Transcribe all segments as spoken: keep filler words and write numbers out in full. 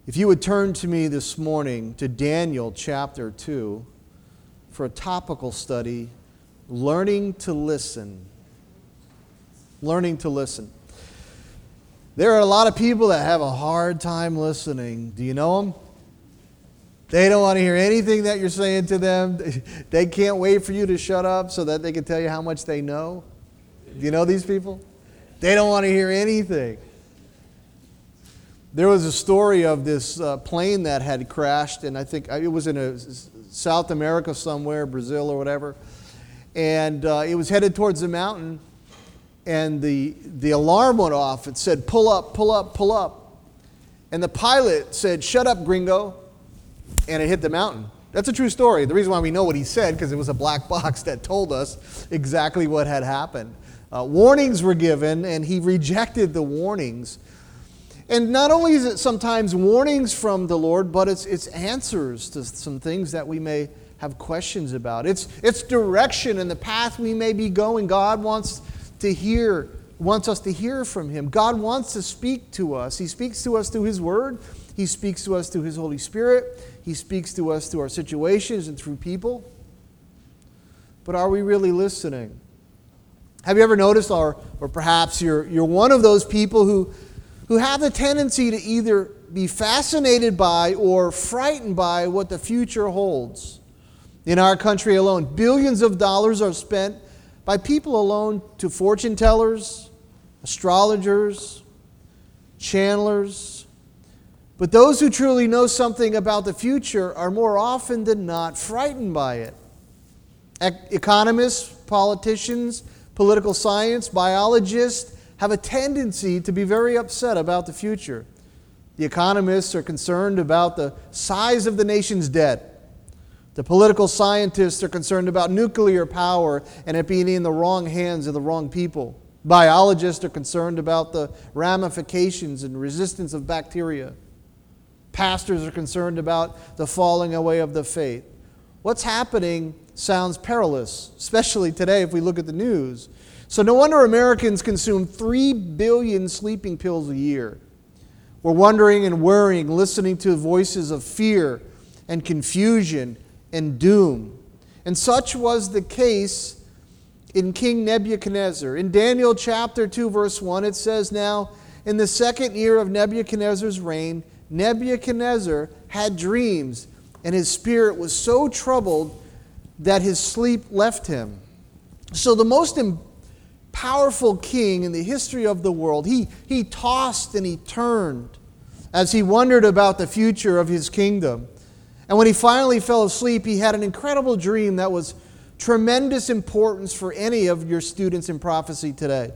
If you would turn to me this morning to Daniel chapter two for a topical study, Learning to Listen. Learning to listen. There are a lot of people that have a hard time listening. Do you know them? They don't want to hear anything that you're saying to them. They can't wait for you to shut up so that they can tell you how much they know. Do you know these people? They don't want to hear anything. There was a story of this uh, plane that had crashed, and I think it was in a, South America somewhere, Brazil or whatever, and uh, it was headed towards the mountain, and the, the alarm went off. It said, pull up, pull up, pull up. And the pilot said, shut up, gringo, and it hit the mountain. That's a true story. The reason why we know what he said, because it was a black box that told us exactly what had happened. Uh, warnings were given, and he rejected the warnings. And not only is it sometimes warnings from the Lord, but it's it's answers to some things that we may have questions about. It's it's direction in the path we may be going. God wants to hear, wants us to hear from Him. God wants to speak to us. He speaks to us through His Word. He speaks to us through His Holy Spirit. He speaks to us through our situations and through people. But are we really listening? Have you ever noticed, or or perhaps you're you're one of those people who who have the tendency to either be fascinated by or frightened by what the future holds. In our country alone, billions of dollars are spent by people alone to fortune tellers, astrologers, channelers. But those who truly know something about the future are more often than not frightened by it. E- economists, politicians, political science, biologists have a tendency to be very upset about the future. The economists are concerned about the size of the nation's debt. The political scientists are concerned about nuclear power and it being in the wrong hands of the wrong people. Biologists are concerned about the ramifications and resistance of bacteria. Pastors are concerned about the falling away of the faith. What's happening sounds perilous, especially today if we look at the news. So no wonder Americans consume three billion sleeping pills a year. We're wondering and worrying, listening to voices of fear and confusion and doom. And such was the case in King Nebuchadnezzar. In Daniel chapter two, verse one, it says, now, in the second year of Nebuchadnezzar's reign, Nebuchadnezzar had dreams, and his spirit was so troubled that his sleep left him. So the most important powerful king in the history of the world, he, he tossed and he turned as he wondered about the future of his kingdom. And when he finally fell asleep, he had an incredible dream that was tremendous importance for any of your students in prophecy today.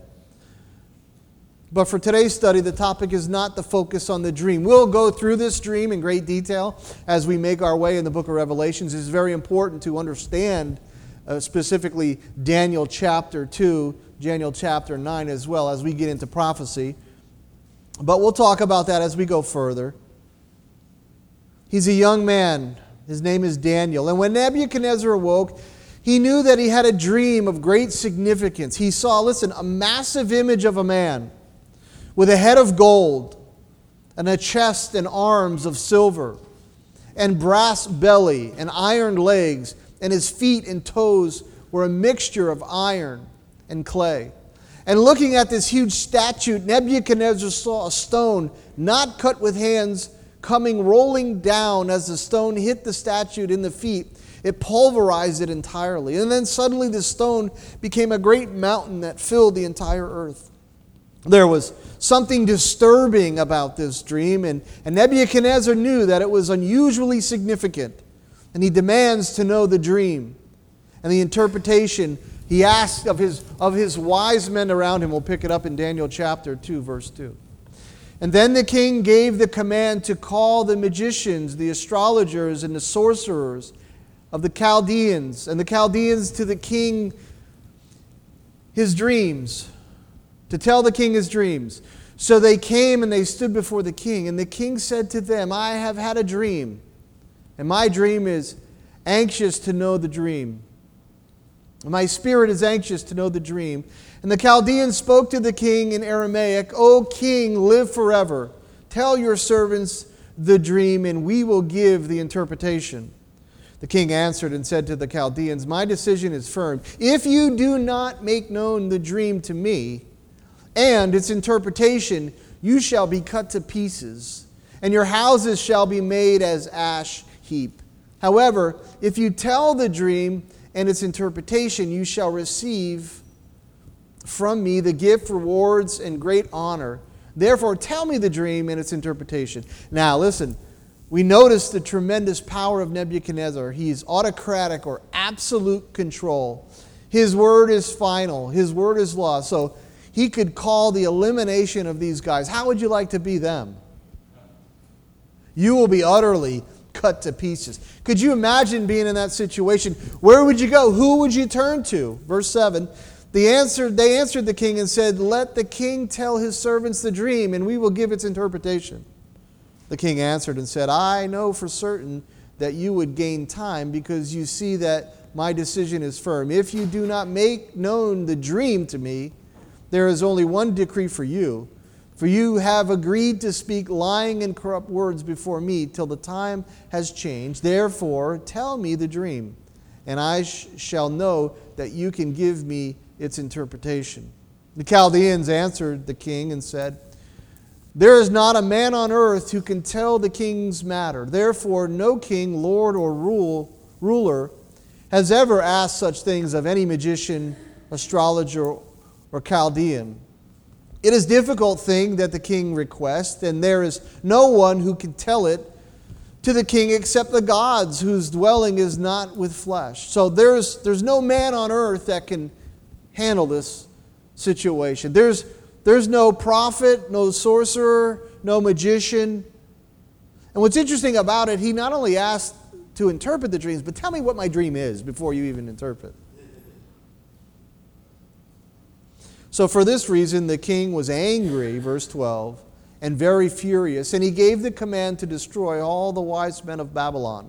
But for today's study, the topic is not the focus on the dream. We'll go through this dream in great detail as we make our way in the book of Revelations. It's very important to understand uh, specifically Daniel chapter two, Daniel chapter nine as well as we get into prophecy. But we'll talk about that as we go further. He's a young man. His name is Daniel. And when Nebuchadnezzar awoke, he knew that he had a dream of great significance. He saw, listen, a massive image of a man with a head of gold and a chest and arms of silver and brass belly and iron legs, and his feet and toes were a mixture of iron and clay. And looking at this huge statue, Nebuchadnezzar saw a stone not cut with hands coming rolling down. As the stone hit the statue in the feet, it pulverized it entirely. And then suddenly the stone became a great mountain that filled the entire earth. There was something disturbing about this dream, and, and Nebuchadnezzar knew that it was unusually significant. And he demands to know the dream and the interpretation. He asked of his, of his wise men around him. We'll pick it up in Daniel chapter two, verse two. And then the king gave the command to call the magicians, the astrologers, and the sorcerers of the Chaldeans, and the Chaldeans to the king his dreams, to tell the king his dreams. So they came and they stood before the king, and the king said to them, I have had a dream, and my dream is anxious to know the dream. My spirit is anxious to know the dream. And the Chaldeans spoke to the king in Aramaic, O king, live forever. Tell your servants the dream, and we will give the interpretation." The king answered and said to the Chaldeans, "My decision is firm. If you do not make known the dream to me and its interpretation, you shall be cut to pieces, and your houses shall be made as ash heap. However, if you tell the dream and its interpretation, you shall receive from me the gift, rewards, and great honor. Therefore, tell me the dream and its interpretation." Now, listen, we notice the tremendous power of Nebuchadnezzar. He's autocratic or absolute control. His word is final. His word is law. So he could call the elimination of these guys. How would you like to be them? You will be utterly cut to pieces. Could you imagine being in that situation? Where would you go? Who would you turn to? Verse seven. The answer, they answered the king and said, "Let the king tell his servants the dream, and we will give its interpretation." The king answered and said, "I know for certain that you would gain time, because you see that my decision is firm. If you do not make known the dream to me, there is only one decree for you. For you have agreed to speak lying and corrupt words before me till the time has changed. Therefore, tell me the dream, and I sh- shall know that you can give me its interpretation." The Chaldeans answered the king and said, "There is not a man on earth who can tell the king's matter. Therefore, no king, lord, or rule, ruler has ever asked such things of any magician, astrologer, or Chaldean. It is a difficult thing that the king requests, and there is no one who can tell it to the king except the gods, whose dwelling is not with flesh." So there's, there's no man on earth that can handle this situation. There's, there's no prophet, no sorcerer, no magician. And what's interesting about it, he not only asked to interpret the dreams, but tell me what my dream is before you even interpret. So for this reason, the king was angry, verse twelve, and very furious, and he gave the command to destroy all the wise men of Babylon.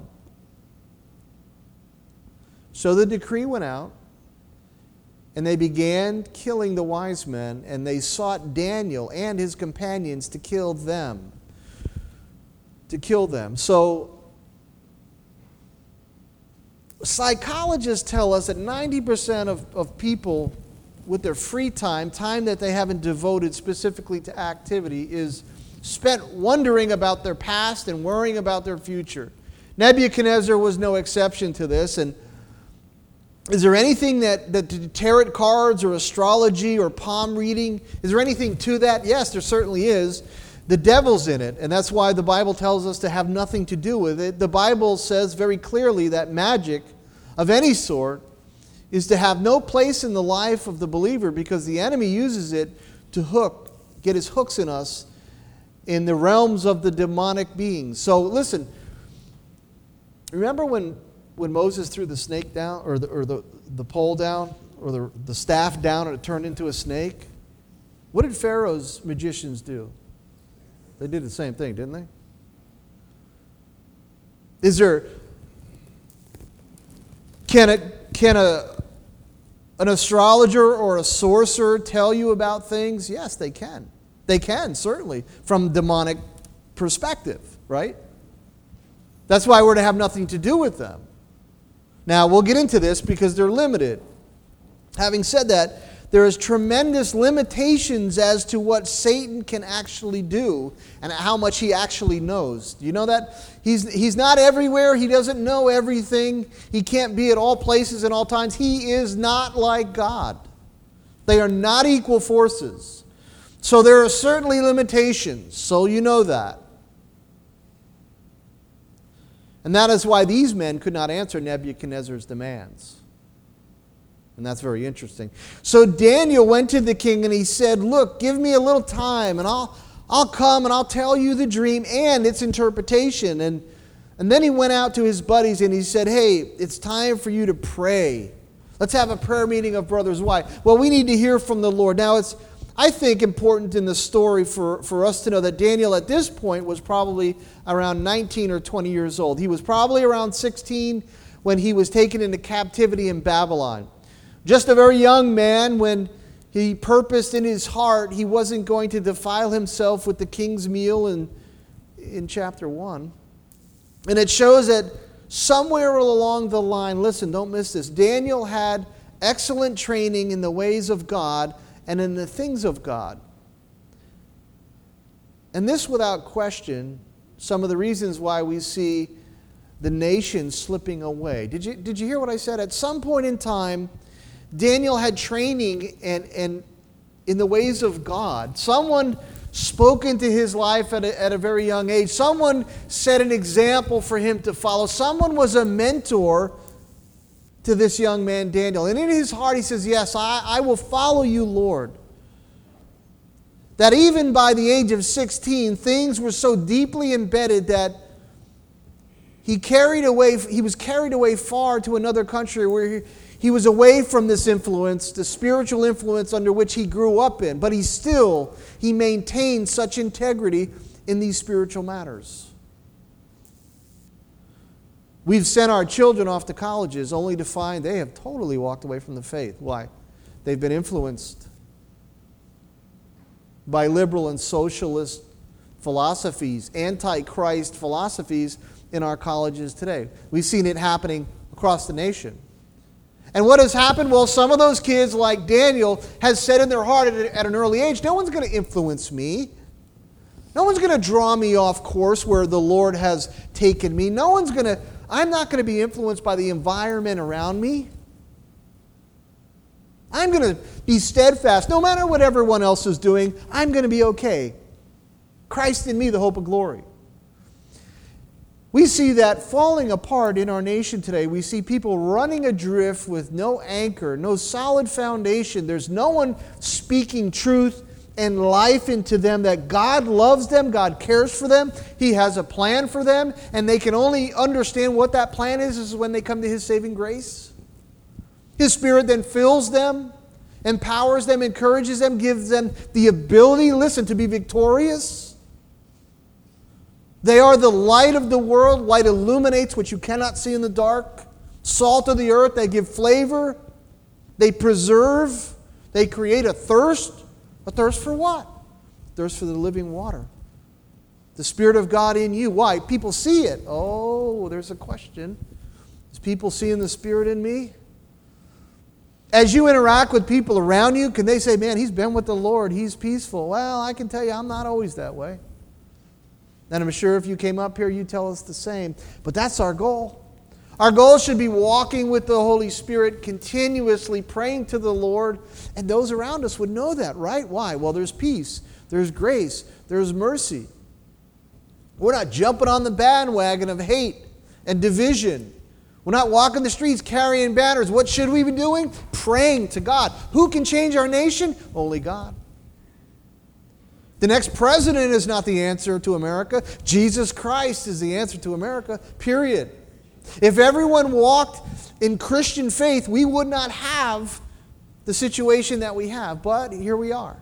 So the decree went out, and they began killing the wise men, and they sought Daniel and his companions to kill them. To kill them. So psychologists tell us that ninety percent of, of people with their free time, time that they haven't devoted specifically to activity, is spent wondering about their past and worrying about their future. Nebuchadnezzar was no exception to this. And is there anything that, that tarot cards or astrology or palm reading, is there anything to that? Yes, there certainly is. The devil's in it, and that's why the Bible tells us to have nothing to do with it. The Bible says very clearly that magic of any sort is to have no place in the life of the believer, because the enemy uses it to hook, get his hooks in us in the realms of the demonic beings. So listen, remember when, when Moses threw the snake down, or the, or the, the pole down, or the, the staff down, and it turned into a snake? What did Pharaoh's magicians do? They did the same thing, didn't they? Is there, can it, can a, an astrologer or a sorcerer tell you about things? Yes, they can. They can, certainly, from demonic perspective, right? That's why we're to have nothing to do with them. Now, we'll get into this because they're limited. Having said that, there is tremendous limitations as to what Satan can actually do and how much he actually knows. Do you know that? He's, he's not everywhere. He doesn't know everything. He can't be at all places and all times. He is not like God. They are not equal forces. So there are certainly limitations. So you know that. And that is why these men could not answer Nebuchadnezzar's demands. And that's very interesting. So Daniel went to the king and he said, "Look, give me a little time and I'll, I'll come and I'll tell you the dream and its interpretation." And, and then he went out to his buddies and he said, "Hey, it's time for you to pray. Let's have a prayer meeting of brothers. Why? Well, we need to hear from the Lord." Now, it's, I think, important in the story for, for us to know that Daniel at this point was probably around nineteen or twenty years old. He was probably around sixteen when he was taken into captivity in Babylon. Just a very young man when he purposed in his heart he wasn't going to defile himself with the king's meal and in chapter one. And it shows that somewhere along the line, listen, don't miss this, Daniel had excellent training in the ways of God and in the things of God. And this, without question, some of the reasons why we see the nation slipping away. Did you, did you hear what I said? At some point in time, Daniel had training and, and in the ways of God. Someone spoke into his life at a, at a very young age. Someone set an example for him to follow. Someone was a mentor to this young man, Daniel. And in his heart, he says, yes, I, I will follow you, Lord. That even by the age of sixteen, things were so deeply embedded that he carried away, he was carried away far to another country where he, he was away from this influence, the spiritual influence under which he grew up in. But he still, he maintained such integrity in these spiritual matters. We've sent our children off to colleges only to find they have totally walked away from the faith. Why? They've been influenced by liberal and socialist philosophies, anti-Christ philosophies in our colleges today. We've seen it happening across the nation. And what has happened? Well, some of those kids, like Daniel, has said in their heart at an early age, no one's going to influence me. No one's going to draw me off course where the Lord has taken me. No one's going to, I'm not going to be influenced by the environment around me. I'm going to be steadfast. No matter what everyone else is doing, I'm going to be okay. Christ in me, the hope of glory. We see that falling apart in our nation today. We see people running adrift with no anchor, no solid foundation. There's no one speaking truth and life into them, that God loves them, God cares for them, He has a plan for them, and they can only understand what that plan is, is when they come to His saving grace. His Spirit then fills them, empowers them, encourages them, gives them the ability, listen, to be victorious. They are the light of the world. Light illuminates what you cannot see in the dark. Salt of the earth, they give flavor. They preserve. They create a thirst. A thirst for what? Thirst for the living water. The Spirit of God in you. Why? People see it. Oh, there's a question. Is people seeing the Spirit in me? As you interact with people around you, can they say, man, he's been with the Lord, he's peaceful? Well, I can tell you, I'm not always that way. And I'm sure if you came up here, you'd tell us the same. But that's our goal. Our goal should be walking with the Holy Spirit, continuously praying to the Lord, and those around us would know that, right? Why? Well, there's peace, there's grace, there's mercy. We're not jumping on the bandwagon of hate and division. We're not walking the streets carrying banners. What should we be doing? Praying to God. Who can change our nation? Only God. The next president is not the answer to America. Jesus Christ is the answer to America, period. If everyone walked in Christian faith, we would not have the situation that we have. But here we are.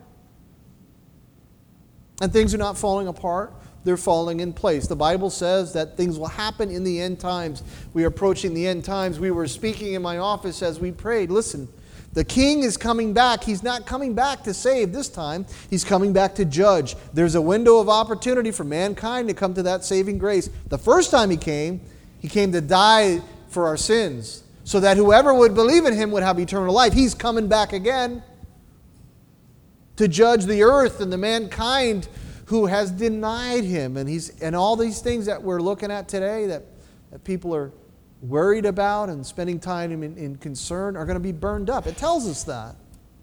And things are not falling apart. They're falling in place. The Bible says that things will happen in the end times. We are approaching the end times. We were speaking in my office as we prayed. Listen, the King is coming back. He's not coming back to save this time. He's coming back to judge. There's a window of opportunity for mankind to come to that saving grace. The first time He came, He came to die for our sins, so that whoever would believe in Him would have eternal life. He's coming back again to judge the earth and the mankind who has denied Him. And he's and all these things that we're looking at today that, that people are worried about and spending time in, in concern are going to be burned up. It tells us that.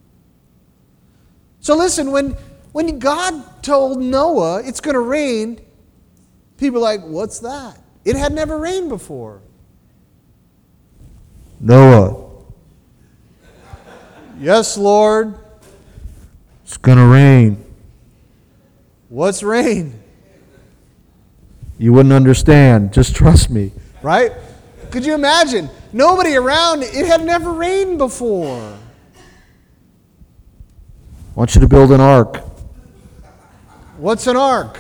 So listen, when, when God told Noah it's going to rain, people are like, what's that? It had never rained before. Noah. Yes, Lord. It's going to rain. What's rain? You wouldn't understand. Just trust me. Right? Could you imagine? Nobody around. It had never rained before. I want you to build an ark. What's an ark?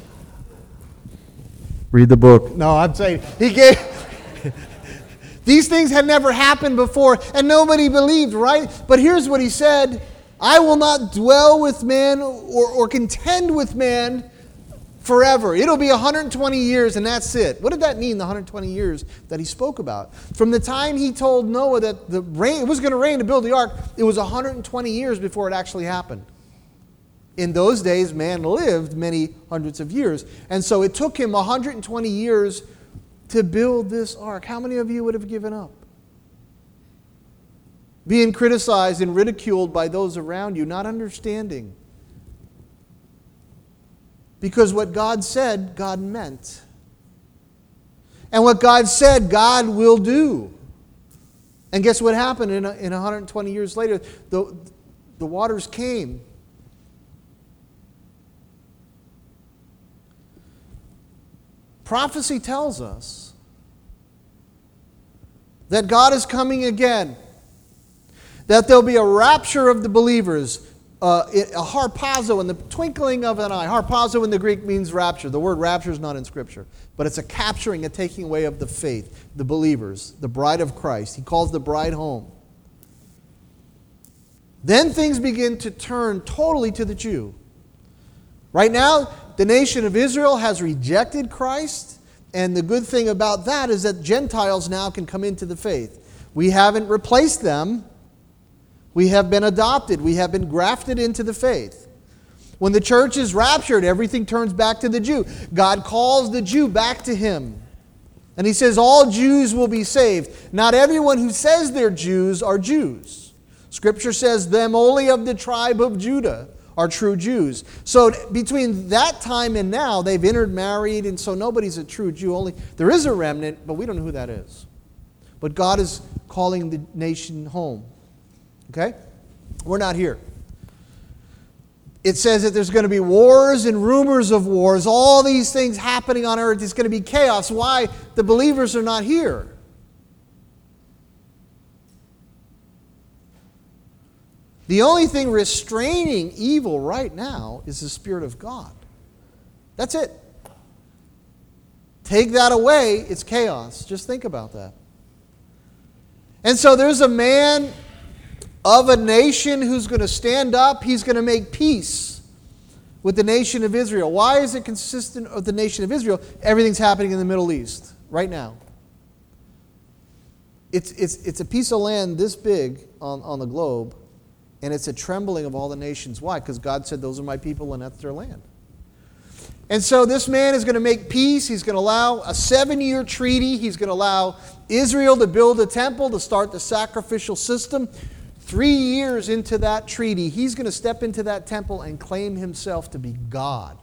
Read the book. No, I'm saying he gave... These things had never happened before, and nobody believed, right? But here's what He said. I will not dwell with man or, or contend with man forever. It'll be one hundred twenty years and that's it. What did that mean, the one hundred twenty years that he spoke about? From the time he told Noah that the rain, it was going to rain to build the ark, it was one hundred twenty years before it actually happened. In those days, man lived many hundreds of years. And so it took him one hundred twenty years to build this ark. How many of you would have given up? Being criticized and ridiculed by those around you, not understanding. Because what God said, God meant. And what God said, God will do. And guess what happened in, in one hundred twenty years later? The, the waters came. Prophecy tells us that God is coming again. That there'll be a rapture of the believers, uh, a harpazo in the twinkling of an eye. Harpazo in the Greek means rapture. The word rapture is not in Scripture, but it's a capturing, a taking away of the faith, the believers, the bride of Christ. He calls the bride home. Then things begin to turn totally to the Jew. Right now, the nation of Israel has rejected Christ, and the good thing about that is that Gentiles now can come into the faith. We haven't replaced them. We have been adopted. We have been grafted into the faith. When the church is raptured, everything turns back to the Jew. God calls the Jew back to Him. And He says all Jews will be saved. Not everyone who says they're Jews are Jews. Scripture says them only of the tribe of Judah are true Jews. So between that time and now, they've intermarried, and so nobody's a true Jew. Only there is a remnant, but we don't know who that is. But God is calling the nation home. Okay? We're not here. It says that there's going to be wars and rumors of wars. All these things happening on earth. It's going to be chaos. Why? The believers are not here. The only thing restraining evil right now is the Spirit of God. That's it. Take that away, it's chaos. Just think about that. And so there's a man of a nation who's going to stand up. He's going to make peace with the nation of Israel. Why is it consistent with the nation of Israel? Everything's happening in the Middle East right now. It's, it's, it's a piece of land this big on, on the globe, and it's a trembling of all the nations. Why? Because God said, those are my people and that's their land. And so this man is going to make peace. He's going to allow a seven-year treaty. He's going to allow Israel to build a temple, to start the sacrificial system. Three years into that treaty, he's going to step into that temple and claim himself to be God.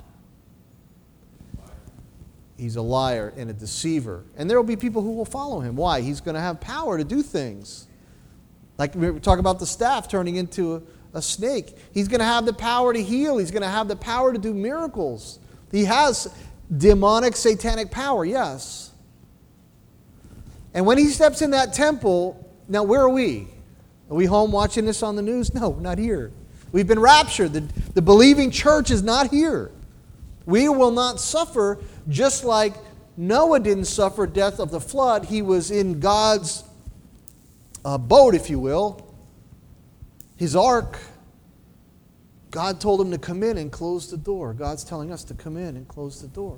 He's a liar and a deceiver. And there will be people who will follow him. Why? He's going to have power to do things. Like we talk about the staff turning into a, a snake. He's going to have the power to heal. He's going to have the power to do miracles. He has demonic, satanic power, yes. And when he steps in that temple, now where are we? Are we home watching this on the news? No, we're not here. We've been raptured. The, the believing church is not here. We will not suffer just like Noah didn't suffer death of the flood. He was in God's uh, boat, if you will, his ark. God told him to come in and close the door. God's telling us to come in and close the door.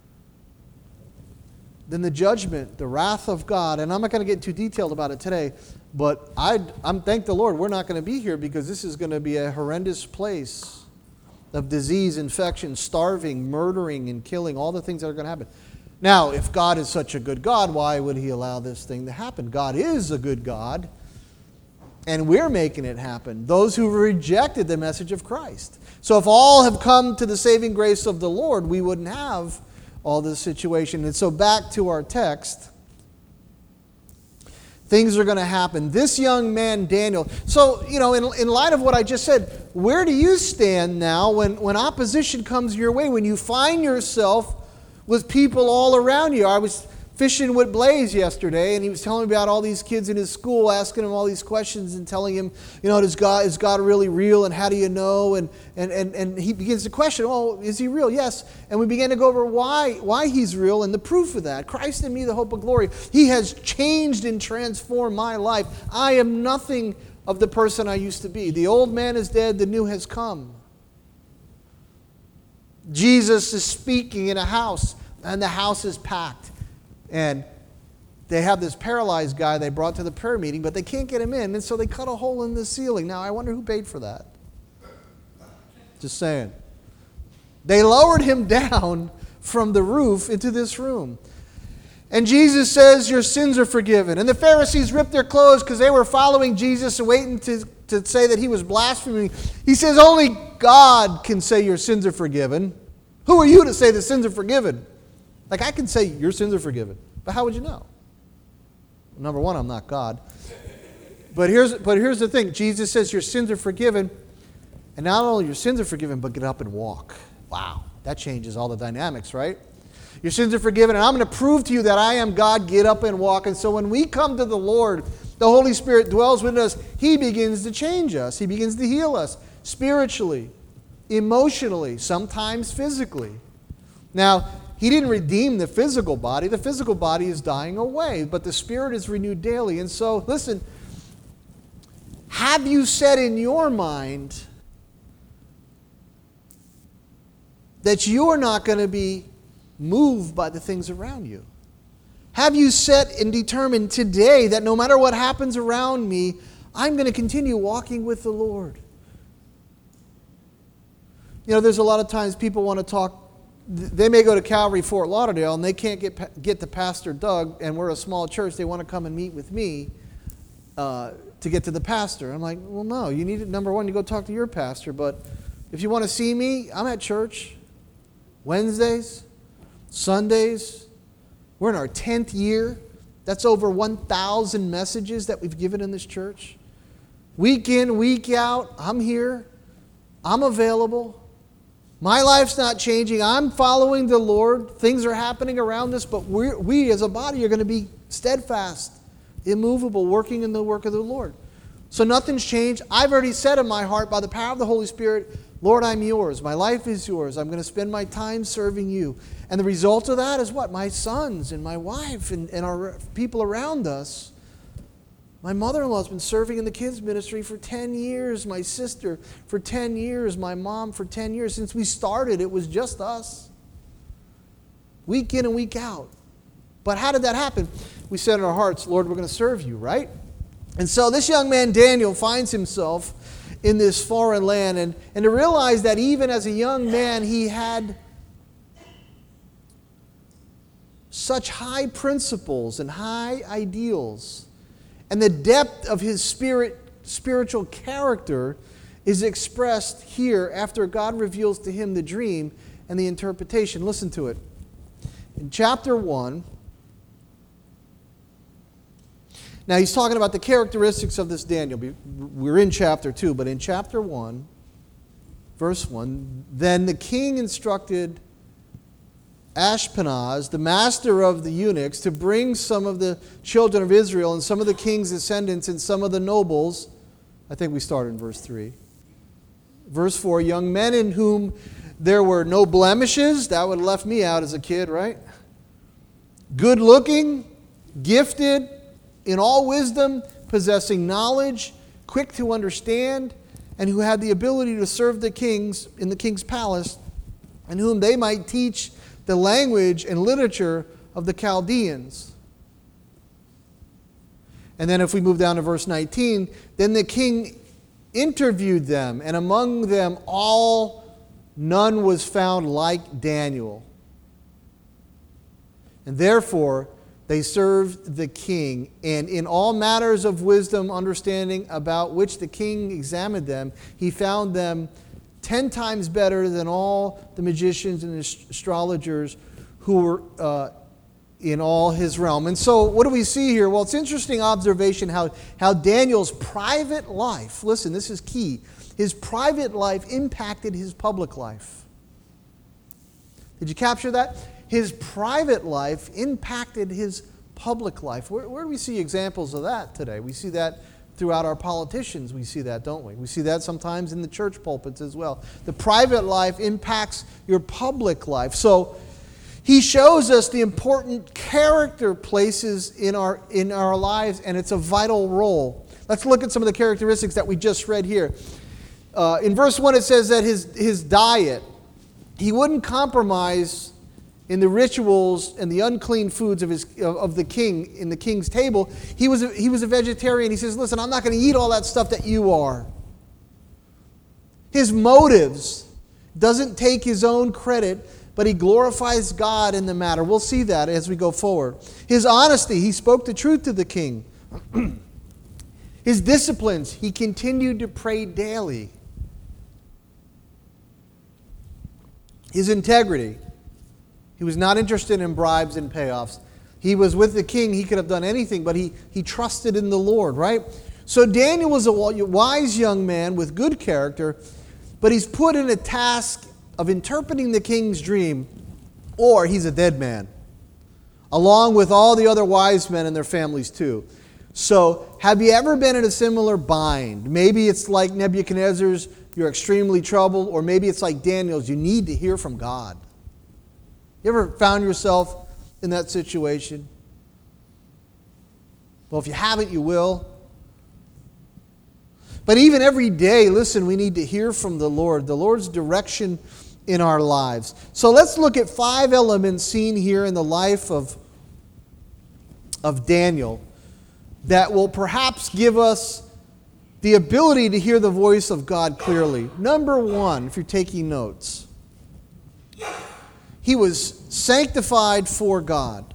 Then the judgment, the wrath of God, and I'm not going to get too detailed about it today, but I, I'm thank the Lord we're not going to be here because this is going to be a horrendous place of disease, infection, starving, murdering, and killing, all the things that are going to happen. Now, if God is such a good God, why would He allow this thing to happen? God is a good God, and we're making it happen. Those who rejected the message of Christ. So if all have come to the saving grace of the Lord, we wouldn't have all this situation. And so back to our text. Things are going to happen. This young man, Daniel. So, you know, in, in light of what I just said, where do you stand now when, when opposition comes your way? When you find yourself with people all around you? I was fishing with Blaze yesterday, and he was telling me about all these kids in his school, asking him all these questions and telling him, you know, does God, is God really real, and how do you know? And, and, and, and he begins to question, oh, is He real? Yes. And we began to go over why, why He's real and the proof of that. Christ in me, the hope of glory. He has changed and transformed my life. I am nothing of the person I used to be. The old man is dead, the new has come. Jesus is speaking in a house, and the house is packed. And they have this paralyzed guy they brought to the prayer meeting, but they can't get him in, and so they cut a hole in the ceiling. Now, I wonder who paid for that. Just saying. They lowered him down from the roof into this room. And Jesus says, your sins are forgiven. And the Pharisees ripped their clothes because they were following Jesus and waiting to, to say that he was blaspheming. He says, only God can say your sins are forgiven. Who are you to say the sins are forgiven? Like, I can say your sins are forgiven. But how would you know? Number one, I'm not God. But here's, but here's the thing. Jesus says your sins are forgiven. And not only your sins are forgiven, but get up and walk. Wow. That changes all the dynamics, right? Your sins are forgiven, and I'm going to prove to you that I am God. Get up and walk. And so when we come to the Lord, the Holy Spirit dwells within us. He begins to change us. He begins to heal us spiritually, emotionally, sometimes physically. Now, He didn't redeem the physical body. The physical body is dying away, but the spirit is renewed daily. And so, listen, have you said in your mind that you're not going to be moved by the things around you? Have you set and determined today that no matter what happens around me, I'm going to continue walking with the Lord? You know, there's a lot of times people want to talk. They may go to Calvary Fort Lauderdale and they can't get get to Pastor Doug, and we're a small church. They want to come and meet with me uh, to get to the pastor. I'm like, well, no. You need, number one, you go talk to your pastor. But if you want to see me, I'm at church Wednesdays, Sundays. We're in our tenth year. That's over one thousand messages that we've given in this church. Week in, week out, I'm here. I'm available. My life's not changing. I'm following the Lord. Things are happening around us, but we're, we as a body are going to be steadfast, immovable, working in the work of the Lord. So nothing's changed. I've already said in my heart, by the power of the Holy Spirit, Lord, I'm yours. My life is yours. I'm going to spend my time serving you. And the result of that is what? My sons and my wife and, and our people around us. My mother-in-law has been serving in the kids' ministry for ten years. My sister for ten years. My mom for ten years. Since we started, it was just us. Week in and week out. But how did that happen? We said in our hearts, Lord, we're going to serve you, right? And so this young man, Daniel, finds himself in this foreign land. And, and to realize that even as a young man, he had such high principles and high ideals. And the depth of his spirit, spiritual character is expressed here after God reveals to him the dream and the interpretation. Listen to it. In chapter one, now he's talking about the characteristics of this Daniel. We're in chapter two, but in chapter one, verse one, then the king instructed Ashpenaz, the master of the eunuchs, to bring some of the children of Israel and some of the king's descendants and some of the nobles. I think we start in verse three. Verse four, young men in whom there were no blemishes. That would have left me out as a kid, right? Good looking, gifted in all wisdom, possessing knowledge, quick to understand, and who had the ability to serve the kings in the king's palace, and whom they might teach the language and literature of the Chaldeans. And then if we move down to verse nineteen, then the king interviewed them, and among them all none was found like Daniel. And therefore they served the king, and in all matters of wisdom, understanding about which the king examined them, he found them ten times better than all the magicians and astrologers who were uh, in all his realm. And so what do we see here? Well, it's interesting observation how, how Daniel's private life, listen, this is key, his private life impacted his public life. Did you capture that? His private life impacted his public life. Where, where do we see examples of that today? We see that throughout our politicians, we see that, don't we? We see that sometimes in the church pulpits as well. The private life impacts your public life. So he shows us the important character places in our, in our lives, and it's a vital role. Let's look at some of the characteristics that we just read here. Uh, in verse one, it says that his, his diet, He wouldn't compromise in the rituals and the unclean foods of his of the king in the king's table. He was a, he was a vegetarian. He says, "Listen, I'm not going to eat all that stuff that you are." His motives doesn't take his own credit, but he glorifies God in the matter. We'll see that as we go forward. His honesty, he spoke the truth to the king. His disciplines, he continued to pray daily. His integrity, he was not interested in bribes and payoffs. He was with the king. He could have done anything, but he, he trusted in the Lord, right? So Daniel was a wise young man with good character, but he's put in a task of interpreting the king's dream, or he's a dead man, along with all the other wise men and their families too. So have you ever been in a similar bind? Maybe it's like Nebuchadnezzar's, you're extremely troubled, or maybe it's like Daniel's, you need to hear from God. You ever found yourself in that situation? Well, if you haven't, you will. But even every day, listen, we need to hear from the Lord, the Lord's direction in our lives. So let's look at five elements seen here in the life of, of Daniel that will perhaps give us the ability to hear the voice of God clearly. Number one, if you're taking notes, he was sanctified for God.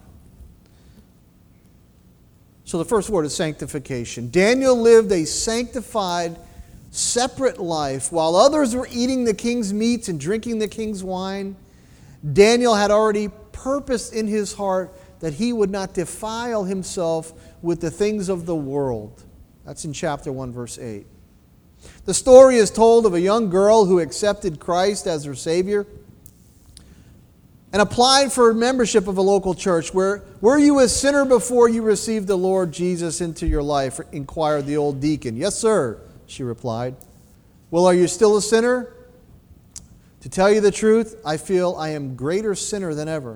So the first word is sanctification. Daniel lived a sanctified, separate life. While others were eating the king's meats and drinking the king's wine, Daniel had already purposed in his heart that he would not defile himself with the things of the world. That's in chapter one, verse eight. The story is told of a young girl who accepted Christ as her Savior and applied for membership of a local church. Where were you a sinner before you received the Lord Jesus into your life? Inquired the old deacon. Yes, sir, she replied. Well, are you still a sinner? To tell you the truth, I feel I am greater sinner than ever.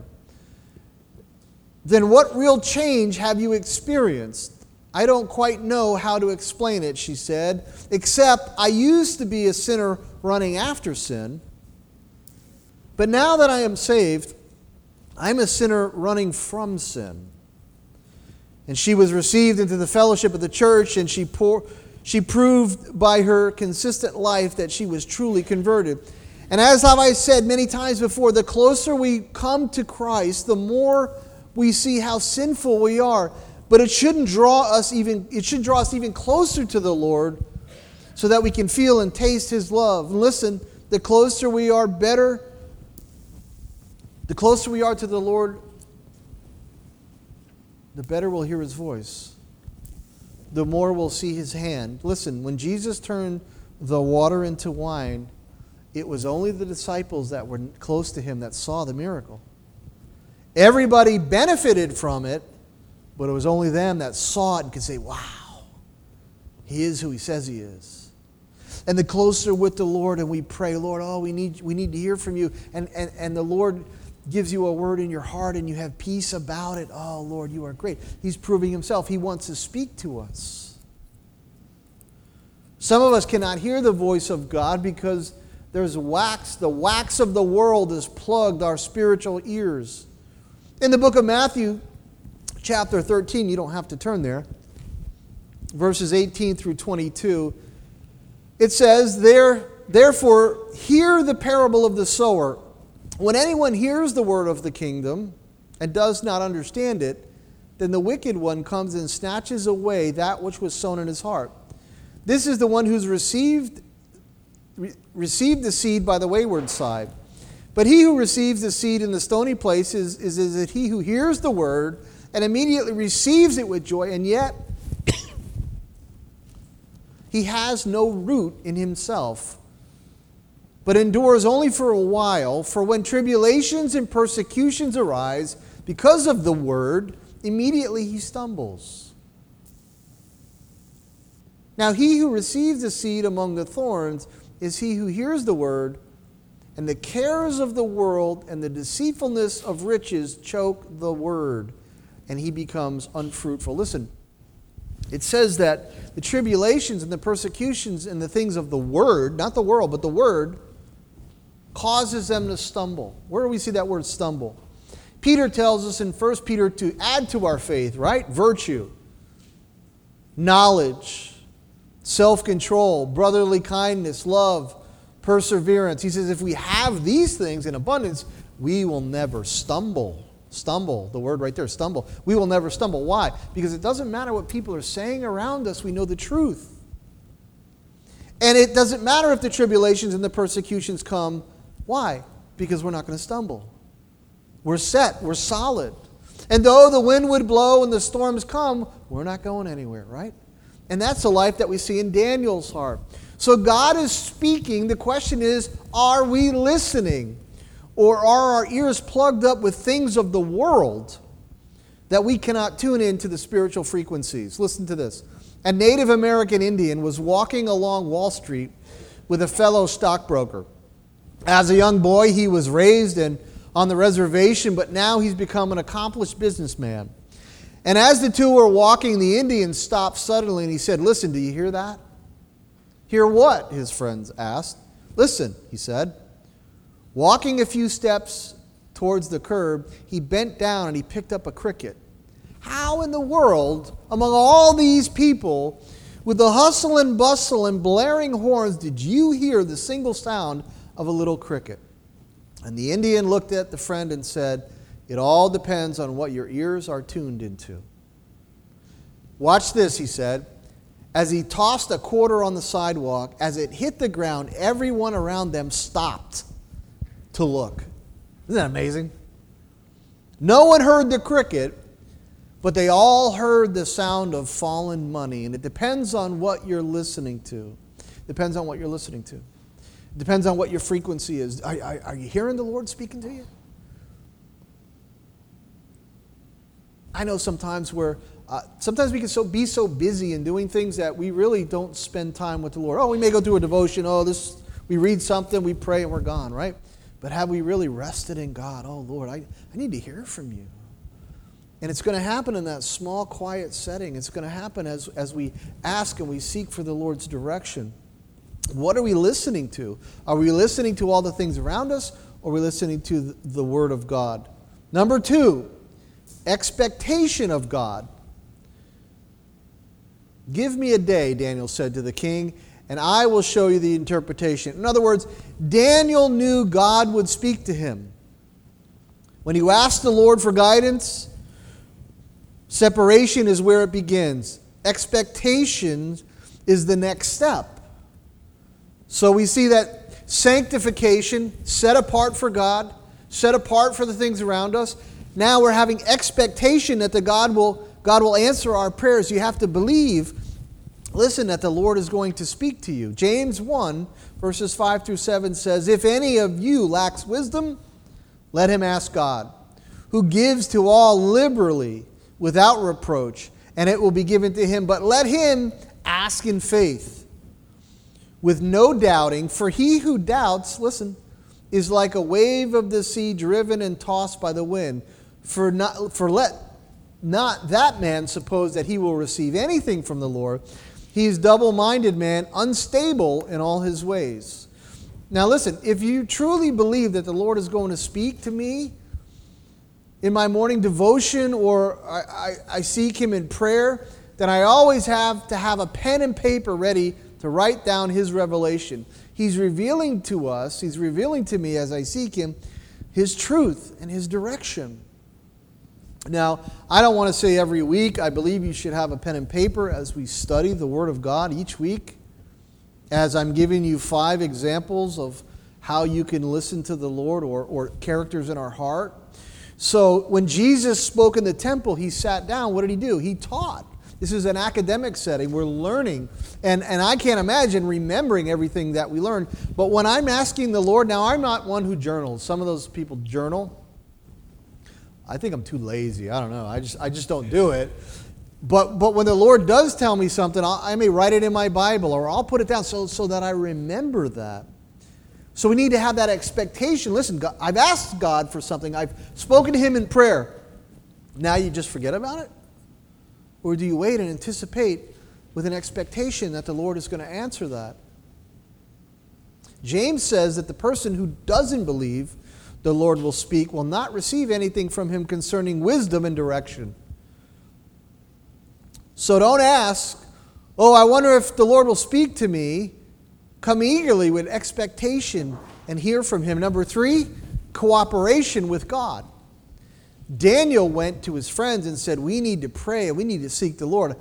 Then what real change have you experienced? I don't quite know how to explain it, she said, except I used to be a sinner running after sin. But now that I am saved, I'm a sinner running from sin. And she was received into the fellowship of the church, and she, pour, she proved by her consistent life that she was truly converted. And as have I said many times before, the closer we come to Christ, the more we see how sinful we are. But it shouldn't draw us even, it should draw us even closer to the Lord so that we can feel and taste His love. And listen, the closer we are, better, the closer we are to the Lord, the better we'll hear His voice. The more we'll see His hand. Listen, when Jesus turned the water into wine, it was only the disciples that were close to Him that saw the miracle. Everybody benefited from it, but it was only them that saw it and could say, wow, He is who He says He is. And the closer with the Lord, and we pray, Lord, oh, we need we need to hear from you. And, and, and the Lord gives you a word in your heart and you have peace about it. Oh, Lord, you are great. He's proving Himself. He wants to speak to us. Some of us cannot hear the voice of God because there's wax. The wax of the world has plugged our spiritual ears. In the book of Matthew, chapter thirteen, you don't have to turn there, verses eighteen through twenty-two, it says, there, therefore, hear the parable of the sower. When anyone hears the word of the kingdom and does not understand it, then the wicked one comes and snatches away that which was sown in his heart. This is the one who's received, re- received the seed by the wayward side. But he who receives the seed in the stony place is, is, is it he who hears the word and immediately receives it with joy, and yet he has no root in himself, but endures only for a while. For when tribulations and persecutions arise because of the word, immediately he stumbles. Now he who receives the seed among the thorns is he who hears the word, and the cares of the world and the deceitfulness of riches choke the word, and he becomes unfruitful. Listen, it says that the tribulations and the persecutions and the things of the word, not the world, but the word, causes them to stumble. Where do we see that word stumble? Peter tells us in First Peter to add to our faith, right? Virtue, knowledge, self-control, brotherly kindness, love, perseverance. He says if we have these things in abundance, we will never stumble. Stumble, the word right there, stumble. We will never stumble. Why? Because it doesn't matter what people are saying around us, we know the truth. And it doesn't matter if the tribulations and the persecutions come. Why? Because we're not going to stumble. We're set, we're solid. And though the wind would blow and the storms come, we're not going anywhere, right? And that's the life that we see in Daniel's heart. So God is speaking. The question is, are we listening? Or are our ears plugged up with things of the world that we cannot tune into the spiritual frequencies? Listen to this. A Native American Indian was walking along Wall Street with a fellow stockbroker. As a young boy, he was raised in, on the reservation, but now he's become an accomplished businessman. And as the two were walking, the Indian stopped suddenly and he said, "Listen, do you hear that?" "Hear what?" his friends asked. "Listen," he said. Walking a few steps towards the curb, he bent down and he picked up a cricket. How in the world, among all these people, with the hustle and bustle and blaring horns, did you hear the single sound of a little cricket? And the Indian looked at the friend and said, "It all depends on what your ears are tuned into." "Watch this," he said. As he tossed a quarter on the sidewalk, as it hit the ground, everyone around them stopped to look. Isn't that amazing? No one heard the cricket, but they all heard the sound of fallen money. And it depends on what you're listening to. Depends on what you're listening to. It depends on what your frequency is. Are, are, are you hearing the Lord speaking to you? I know sometimes we're, uh, sometimes we can so be so busy in doing things that we really don't spend time with the Lord. Oh, we may go through a devotion. Oh, this, we read something, we pray, and we're gone, right? But have we really rested in God? Oh, Lord, I, I need to hear from you. And it's going to happen in that small, quiet setting. It's going to happen as, as we ask and we seek for the Lord's direction. What are we listening to? Are we listening to all the things around us, or are we listening to the Word of God? Number two, expectation of God. "Give me a day," Daniel said to the king, "and I will show you the interpretation." In other words, Daniel knew God would speak to him. When you ask the Lord for guidance, separation is where it begins. Expectation is the next step. So we see that sanctification, set apart for God, set apart for the things around us. Now we're having expectation that the God will, God will answer our prayers. You have to believe, listen, that the Lord is going to speak to you. James one, verses five through seven says, "If any of you lacks wisdom, let him ask God, who gives to all liberally without reproach, and it will be given to him. But let him ask in faith, with no doubting. For he who doubts," listen, "is like a wave of the sea driven and tossed by the wind. For not, for let not that man suppose that he will receive anything from the Lord. He is double-minded man, unstable in all his ways." Now listen, if you truly believe that the Lord is going to speak to me in my morning devotion, or I, I, I seek Him in prayer, then I always have to have a pen and paper ready to write down His revelation. He's revealing to us, He's revealing to me as I seek Him, His truth and His direction. Now, I don't want to say every week. I believe you should have a pen and paper as we study the Word of God each week, as I'm giving you five examples of how you can listen to the Lord, or, or characters in our heart. So when Jesus spoke in the temple, He sat down. What did He do? He taught. This is an academic setting. We're learning. And, and I can't imagine remembering everything that we learned. But when I'm asking the Lord, now I'm not one who journals. Some of those people journal. I think I'm too lazy. I don't know. I just I just don't do it. But but when the Lord does tell me something, I'll, I may write it in my Bible, or I'll put it down so, so that I remember that. So we need to have that expectation. Listen, God, I've asked God for something. I've spoken to Him in prayer. Now you just forget about it? Or do you wait and anticipate with an expectation that the Lord is going to answer that? James says that the person who doesn't believe the Lord will speak will not receive anything from him concerning wisdom and direction. So don't ask, oh, I wonder if the Lord will speak to me. Come eagerly with expectation and hear from him. Number three, cooperation with God. Daniel went to his friends and said, we need to pray, we need to seek the Lord.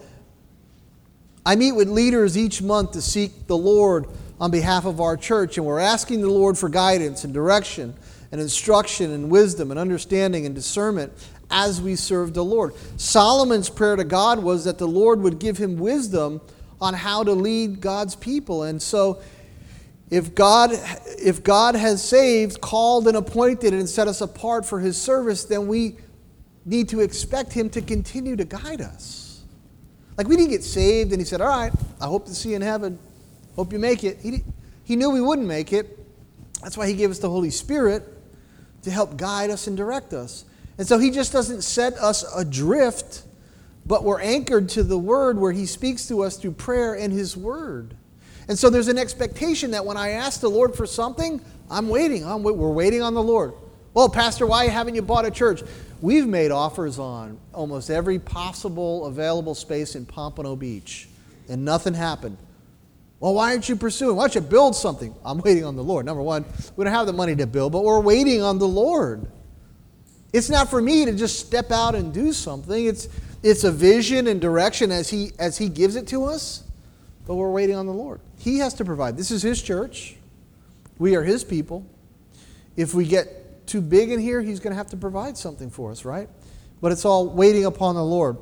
I meet with leaders each month to seek the Lord on behalf of our church, and we're asking the Lord for guidance and direction and instruction and wisdom and understanding and discernment as we serve the Lord. Solomon's prayer to God was that the Lord would give him wisdom on how to lead God's people. And so if God, if God has saved, called, and appointed and set us apart for his service, then we need to expect him to continue to guide us. Like, we didn't get saved and he said, all right, I hope to see you in heaven. Hope you make it. He, he knew we wouldn't make it. That's why he gave us the Holy Spirit to help guide us and direct us. And so he just doesn't set us adrift, but we're anchored to the Word where he speaks to us through prayer and his Word. And so there's an expectation that when I ask the Lord for something, I'm waiting. I'm, we're waiting on the Lord. Well, Pastor, why haven't you bought a church? We've made offers on almost every possible available space in Pompano Beach, and nothing happened. Well, why aren't you pursuing? Why don't you build something? I'm waiting on the Lord. Number one, we don't have the money to build, but we're waiting on the Lord. It's not for me to just step out and do something. It's, it's a vision and direction as he, as he gives it to us, but we're waiting on the Lord. He has to provide. This is his church. We are his people. If we get too big in here, he's going to have to provide something for us, right? But it's all waiting upon the Lord.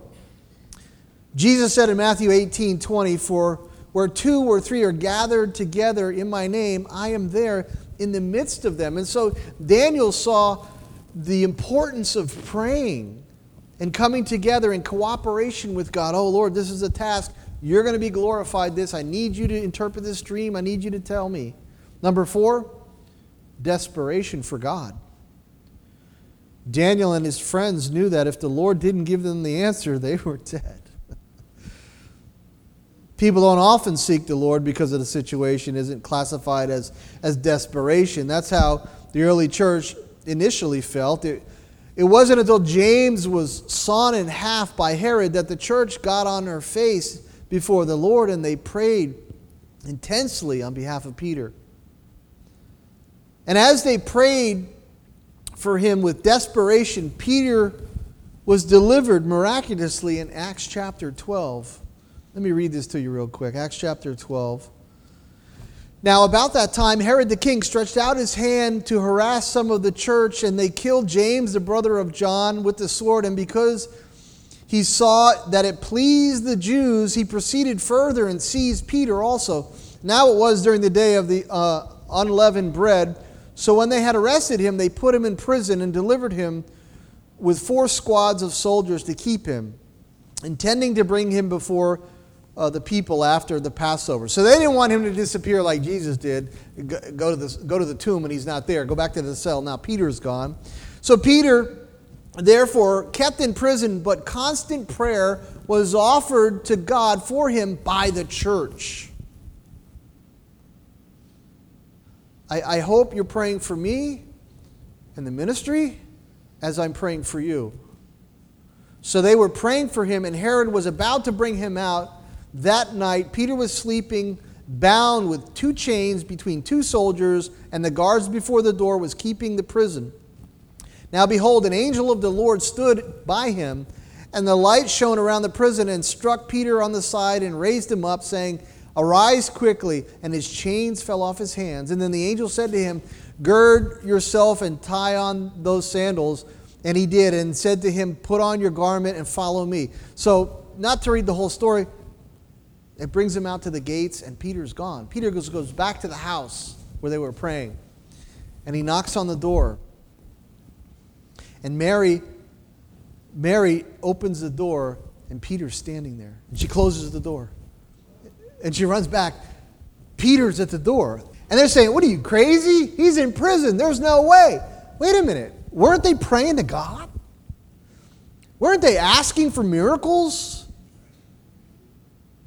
Jesus said in Matthew eighteen twenty, for where two or three are gathered together in my name, I am there in the midst of them. And so Daniel saw the importance of praying and coming together in cooperation with God. Oh, Lord, this is a task. You're going to be glorified this. I need you to interpret this dream. I need you to tell me. Number four, desperation for God. Daniel and his friends knew that if the Lord didn't give them the answer, they were dead. People don't often seek the Lord because of the situation isn't classified as, as desperation. That's how the early church initially felt. It, it wasn't until James was sawn in half by Herod that the church got on her face before the Lord and they prayed intensely on behalf of Peter. And as they prayed for him with desperation, Peter was delivered miraculously in Acts chapter twelve. Let me read this to you real quick. Acts chapter twelve. Now about that time, Herod the king stretched out his hand to harass some of the church, and they killed James, the brother of John, with the sword. And because he saw that it pleased the Jews, he proceeded further and seized Peter also. Now it was during the day of the uh, unleavened bread. So when they had arrested him, they put him in prison and delivered him with four squads of soldiers to keep him, intending to bring him before Uh, the people after the Passover. So they didn't want him to disappear like Jesus did. Go, go to the go to the tomb and he's not there. Go back to the cell. Now Peter's gone. So Peter, therefore, kept in prison, but constant prayer was offered to God for him by the church. I, I hope you're praying for me and the ministry as I'm praying for you. So they were praying for him, and Herod was about to bring him out. That night, Peter was sleeping, bound with two chains between two soldiers, and the guards before the door was keeping the prison. Now behold, an angel of the Lord stood by him, and the light shone around the prison and struck Peter on the side and raised him up, saying, Arise quickly. And his chains fell off his hands. And then the angel said to him, Gird yourself and tie on those sandals. And he did, and said to him, Put on your garment and follow me. So, not to read the whole story, it brings him out to the gates, and Peter's gone. Peter goes, goes back to the house where they were praying, and he knocks on the door. And Mary, Mary opens the door, and Peter's standing there. And she closes the door. And she runs back. Peter's at the door. And they're saying, what are you, crazy? He's in prison. There's no way. Wait a minute. Weren't they praying to God? Weren't they asking for miracles?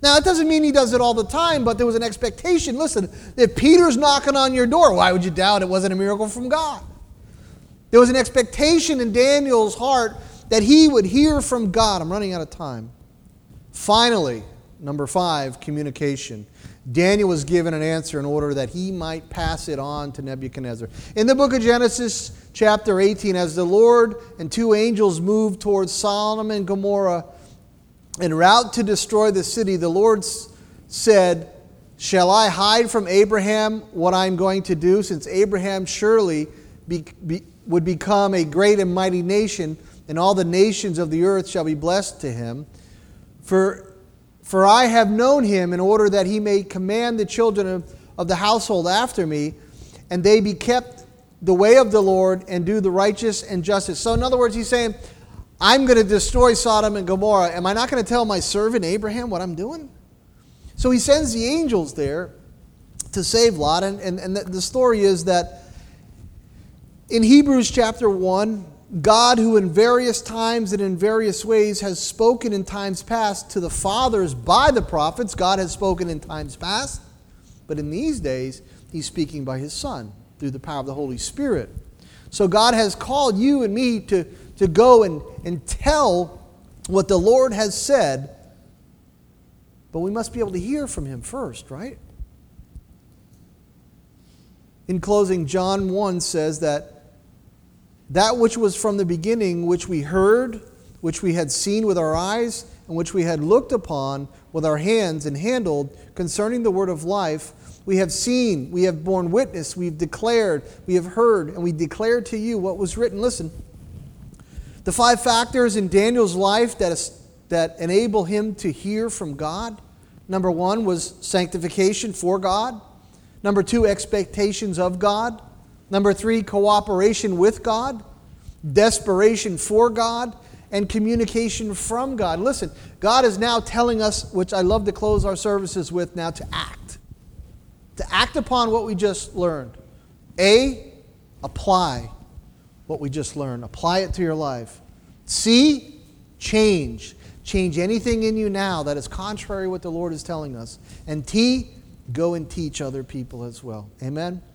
Now, it doesn't mean he does it all the time, but there was an expectation. Listen, if Peter's knocking on your door, why would you doubt it wasn't a miracle from God? There was an expectation in Daniel's heart that he would hear from God. I'm running out of time. Finally, number five, communication. Daniel was given an answer in order that he might pass it on to Nebuchadnezzar. In the book of Genesis, chapter eighteen, as the Lord and two angels moved towards Sodom and Gomorrah en route to destroy the city, the Lord said, "Shall I hide from Abraham what I'm going to do, since Abraham surely be, be, would become a great and mighty nation, and all the nations of the earth shall be blessed to him? For For I have known him in order that he may command the children of, of the household after me, and they be kept the way of the Lord and do the righteous and justice." So in other words, he's saying, I'm going to destroy Sodom and Gomorrah. Am I not going to tell my servant Abraham what I'm doing? So he sends the angels there to save Lot. And, and, and the story is that in Hebrews chapter one, God, who in various times and in various ways has spoken in times past to the fathers by the prophets, God has spoken in times past, but in these days, he's speaking by his Son through the power of the Holy Spirit. So God has called you and me to, to go and, and tell what the Lord has said, but we must be able to hear from him first, right? In closing, John one says that that which was from the beginning, which we heard, which we had seen with our eyes, and which we had looked upon with our hands and handled, concerning the word of life, we have seen, we have borne witness, we've declared, we have heard, and we declare to you what was written. Listen, the five factors in Daniel's life that, is, that enable him to hear from God. Number one was sanctification for God. Number two, expectations of God. Number three, cooperation with God, desperation for God, and communication from God. Listen, God is now telling us, which I love to close our services with now, to act. To act upon what we just learned. A, apply what we just learned. Apply it to your life. C, change. Change anything in you now that is contrary to what the Lord is telling us. And T, go and teach other people as well. Amen?